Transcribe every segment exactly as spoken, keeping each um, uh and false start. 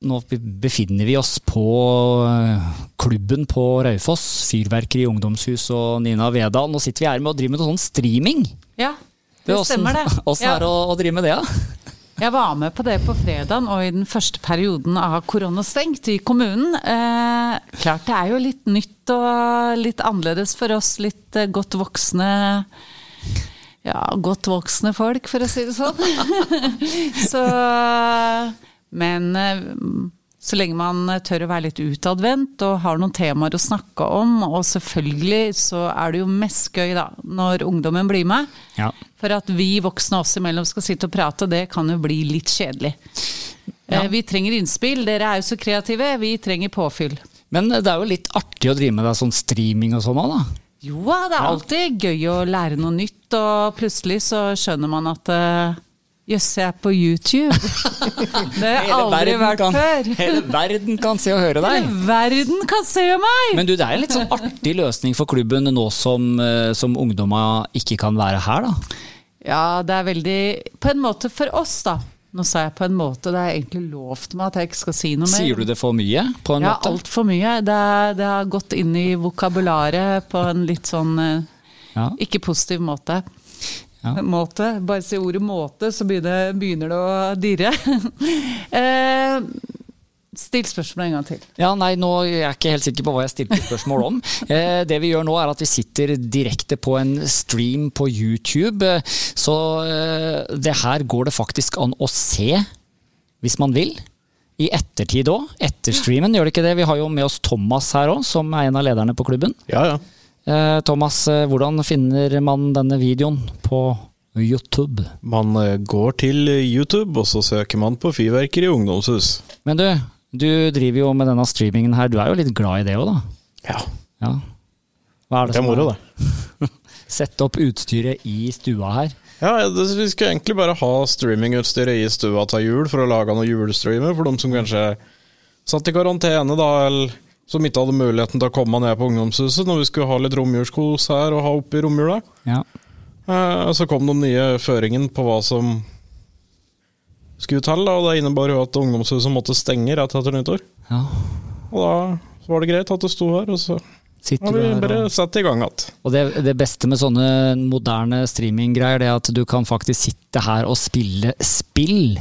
nå befinner vi oss på klubben på Raufoss, Fyrverkeri ungdomshus og Nina Vedal. Nå sitter vi her med å drive med sånn streaming. Ja, det stemmer det. Hvordan ja. er det å, å drive med det, ja? Jeg var med på det på fredagen og i den første perioden av koronastengt i kommunen. Eh, klart det er jo litt nytt og litt annerledes for oss, litt eh, godt voksne, ja, godt voksne folk, for å si det sånn. Så, men eh, så lenge man tør å være litt utadvendt og har noen temaer å snakke om, og selvfølgelig så er det jo mest gøy da, når ungdommen blir med. Ja. For at vi voksne oss imellom skal sitte og prate, det kan jo bli litt kjedelig. Ja. Eh, vi trenger innspill, dere er jo så kreative, vi trenger påfyll. Men det er jo litt artig å drive med deg sånn streaming og sånn da. Jo, det er alltid gøy å lære noe nytt, og plutselig så skjønner man at uh, jøss, jeg er på YouTube. Det har aldri vært kan, før. Hele verden kan se og høre deg. Hele verden kan se meg! Men du, det er en litt sånn artig løsning for klubben nå som, som ungdommer ikke kan være her da. Ja, det er veldig, på en måte for oss da. Nå sa jeg på en måte, det er egentlig lovt meg at jeg ikke skal si noe mer. Sier du det for mye på en ja, måte? Ja, alt for mye. Det, er, det har gått inn i vokabularet på en litt sånn, ja. Ikke positiv måte. Ja. Måte, bare si ordet måte, så begynner, begynner det å dirre. eh, Still spørsmål en gang til. Ja, nei, nå er jeg ikke helt sikker på hva jeg stilte spørsmål om. Eh, det vi gjør nå er at vi sitter direkte på en stream på YouTube, så eh, det her går det faktisk an å se, hvis man vil. I ettertid også, etter streamen, gjør det ikke det? Vi har jo med oss Thomas her også, som er en av lederne på klubben. Ja, ja. Eh, Thomas, hvordan finner man denne videoen på YouTube? Man går til YouTube, og så søker man på Fyrverkeri ungdomshus. Men du, du driver jo med denne streamingen her. Du er jo litt glad i det også, da. Ja. Ja. Hva er det, det er moro, det. Sette opp utstyret i stua her. Ja, det, vi skal egentlig bare ha streamingutstyret i stua til jul for å lage noen julestreamer for de som kanskje satt i karantene da, eller som ikke hadde muligheten til å komme ned på ungdomshuset når vi skulle ha litt romjulskos her og ha oppe i romjula. Ja. Eh, så kom de nye føringen på hva som skulle til, og det innebar jo at ungdomshuset måtte stenge rett etter nyttår. Ja. Og da var det greit at det sto her, og så Sitter har vi bare og... satt i gang at. Og det, det beste med sånne moderne streaminggreier, det er at du kan faktisk sitte her og spille spill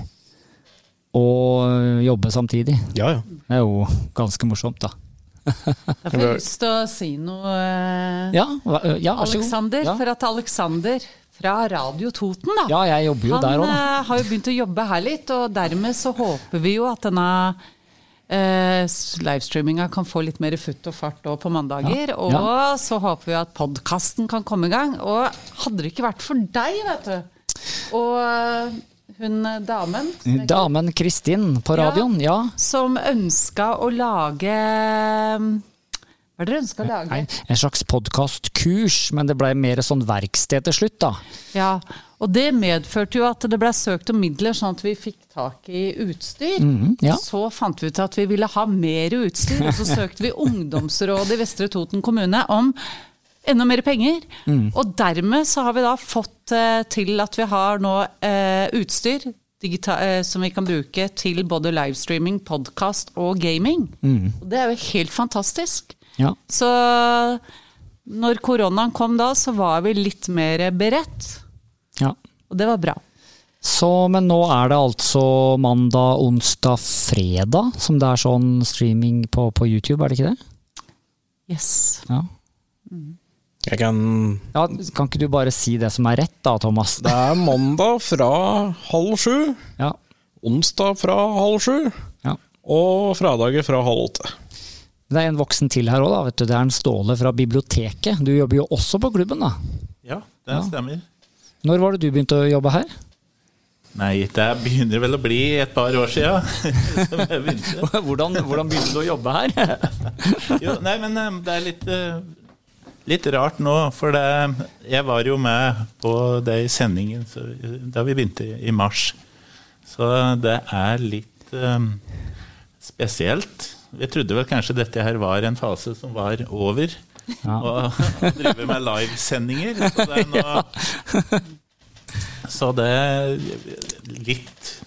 og jobbe samtidig. Ja, ja. Det er jo ganske morsomt da. Da får jeg lyst til å si noe, ja, ja, Alexander, ja. For at Alexander fra Radio Toten da, ja, jeg jobber jo han der også, da. har jo begynt å jobbe her litt, og dermed så håper vi jo at denne eh, livestreaminga kan få litt mer futt og fart på mandager, ja. Og ja. Så håper vi at podcasten kan komme i gang, og hadde det ikke vært for deg, vet du, og hun damen Damen Kristin på radioen, ja, ja. Som ønsket å lage Hva er det du ønsket å lage? Nei, en slags podcastkurs, men det ble mer sånn verksted til slutt da. Ja, og det medførte jo at det ble søkt om midler sånn at vi fikk tak i utstyr. Mm, ja. Så fant vi ut at vi ville ha mer utstyr, og så søkte vi ungdomsrådet i Vestre Toten kommune om enda mer penger, mm. Og dermed så har vi da fått eh, til at vi har nå eh, utstyr digita- eh, som vi kan bruke til både livestreaming, podcast og gaming. Mm. Og det er jo helt fantastisk. Ja. Så når koronaen kom da, så var vi litt mer beredt. Ja. Og det var bra. Så, men nå er det altså mandag, onsdag, fredag, som det er sånn streaming på, på YouTube, er det ikke det? Yes. Ja. Mm. Jeg kan... Ja, kan ikke du bare si det som er rett da, Thomas? Det er mandag fra halv sju, ja. Onsdag fra halv sju, ja. Og fredager fra halv åtte. Det er en voksen til her også da, vet du. Det er en Ståle fra biblioteket. Du jobber jo også på klubben da. Ja, det ja. Stemmer. Når var det du begynte å jobbe her? Nei, det begynner vel å bli et par år siden som jeg begynte. hvordan, hvordan begynte du å jobbe her? jo, nei, men det er litt... Litt rart nå, for det, jeg var jo med på det i sendingen så, da vi begynte i mars. Så det er litt um, spesielt. Jeg trodde vel kanskje dette her var en fase som var over, ja. og, og drive med livesendinger. Så det er nå, så det er litt,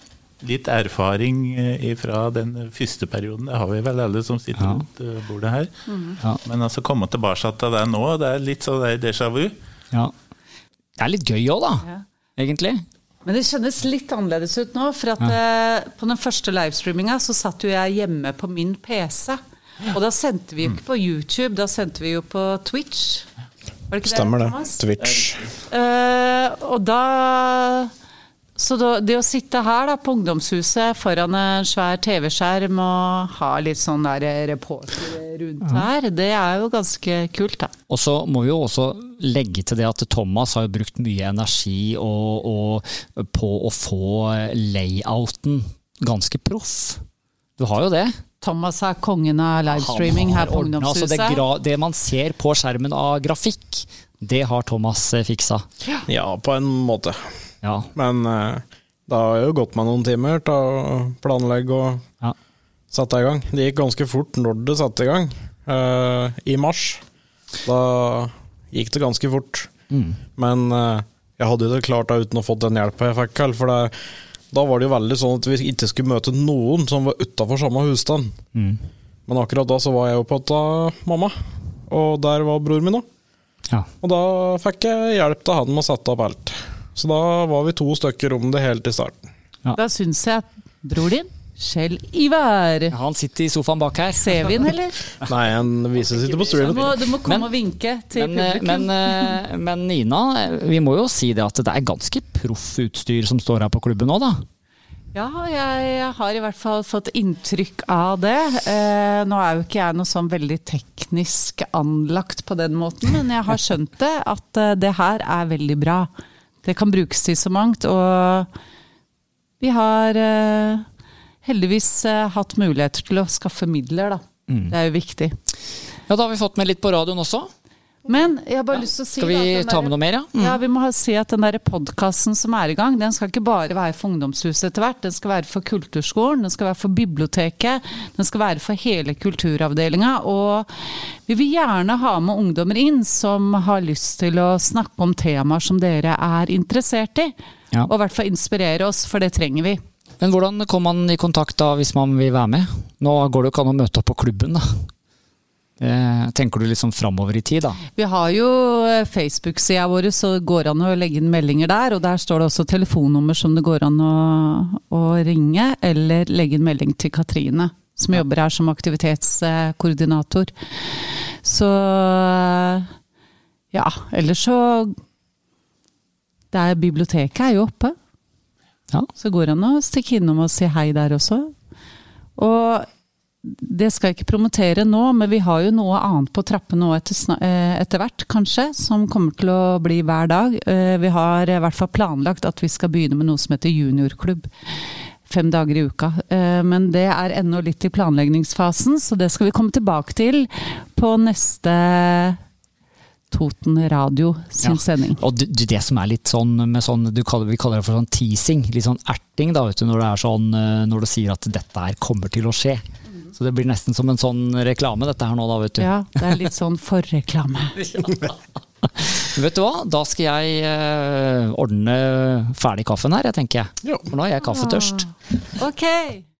litt erfaring fra den første perioden. Det har vi vel alle som sitter Ja. rundt bordet her. Ja. Men altså komme tilbake til det nå, det er litt sånn déjà vu. Ja. Det er litt gøy også da, Ja. egentlig. Men det kjennes litt annerledes ut nå, for at eh, på den første livestreaminga så satt jo jeg hjemme på min P C. Og da sendte vi jo ikke på YouTube, da sendte vi jo på Twitch. Var det ikke Stemmer det, det. Thomas? Twitch. Eh, og da Så da, det å sitte her da på ungdomshuset foran en svær T V-skjerm og ha litt sånn der reporter rundt her, det er jo ganske kult da. Og så må vi jo også legge til det at Thomas har jo brukt mye energi og, og på å få layouten ganske proff. Du har jo det. Thomas er kongen av livestreaming her på ordnet, altså ungdomshuset. det, gra- det man ser på skjermen av grafikk, det har Thomas eh, fiksa. Ja, på en måte. Ja. Men eh, det har jo gått meg noen timer til å planlegge og Ja. sette i gang. Det gikk ganske fort når det satte i gang. Eh, I mars, da gikk det ganske fort. Mm. Men eh, jeg hadde jo det klart da uten å få den hjelpen jeg fikk, for det, da var det jo veldig sånn at vi ikke skulle møte noen som var utenfor samme husstand. Mm. Men akkurat da så var jeg jo på til mamma, og der var bror min også. Ja. Og da fikk jeg hjelp til han med å sette opp alt. Så da var vi to stykker om det helt i starten. Da synes jeg at bror din, Kjell Ivar, Han sitter i sofaen bak her. ser vi den, eller? Nei, han vises ikke på Du streamen. må, du må komme Men- og vinke til Men, eh, publikum. men, eh, men Nina, eh, vi må jo si det at det er ganske proff utstyr som står her på klubben nå, da. Ja, jeg har i hvert fall fått inntrykk av det. Eh, nå er jo ikke jeg noe sånn veldig teknisk anlagt på den måten, men jeg har skjønt det, at eh, det her er veldig bra. Det kan brukes til så mangt, og vi har eh, heldigvis eh, hatt muligheter til å skaffe midler, da. Mm. Det er jo viktig. Ja, da har vi fått med litt på radioen også. Men jeg har bare lyst til å si Skal vi da, at den ta der- med noe mer, ja? Mm. Ja, vi må ha, si at den der podcasten som er i gang, den skal ikke bare være for ungdomshuset etter hvert, den skal være for kulturskolen, den skal være for biblioteket, den skal være for hele kulturavdelinga, og vi vil gjerne ha med ungdommer inn som har lyst til å snakke om temaer som dere er interessert i, Ja. og i hvert fall inspirere oss, for det trenger vi. Men hvordan kommer man i kontakt da hvis man vil være med? Nå går det jo ikke an å møte opp på klubben, da. Eh, tenker du liksom framover i tid, da? Vi har jo Facebook-sida vår, så det går an å legge inn meldinger der, og der står det også telefonnummer som det går an å, å ringe, eller legge inn melding til Katrine, som Ja. jobber her som aktivitetskoordinator. Så ja, ellers så det er, biblioteket er jo oppe, Ja. så går det an å stikke innom og si hei der også. Og det skal jeg ikke promotere nå, men vi har jo noe annet på trappen nå etter, sna- eh, etter hvert, kanskje, som kommer til å bli hver dag. Eh, Vi har i hvert fall planlagt at vi skal begynne med noe som heter juniorklubb. Fem dager i uka. Eh, Men det er ennå litt i planleggingsfasen, så det skal vi komme tilbake til på neste Toten Radio sin Ja. sending. Og det, det som er litt sånn med sånn, du kaller, vi kaller det for sånn teasing, litt sånn erting da, vet du, når det er sånn, eh, når du sier at dette her kommer til å skje. Så det blir nesten som en sånn reklame dette her nå da, vet du. Ja, det er litt sånn forreklame. Vet du hva, da skal jeg eh, ordne ferdig kaffen her, jeg tenker jeg. Ja. For nå er jeg kaffetørst. Ok!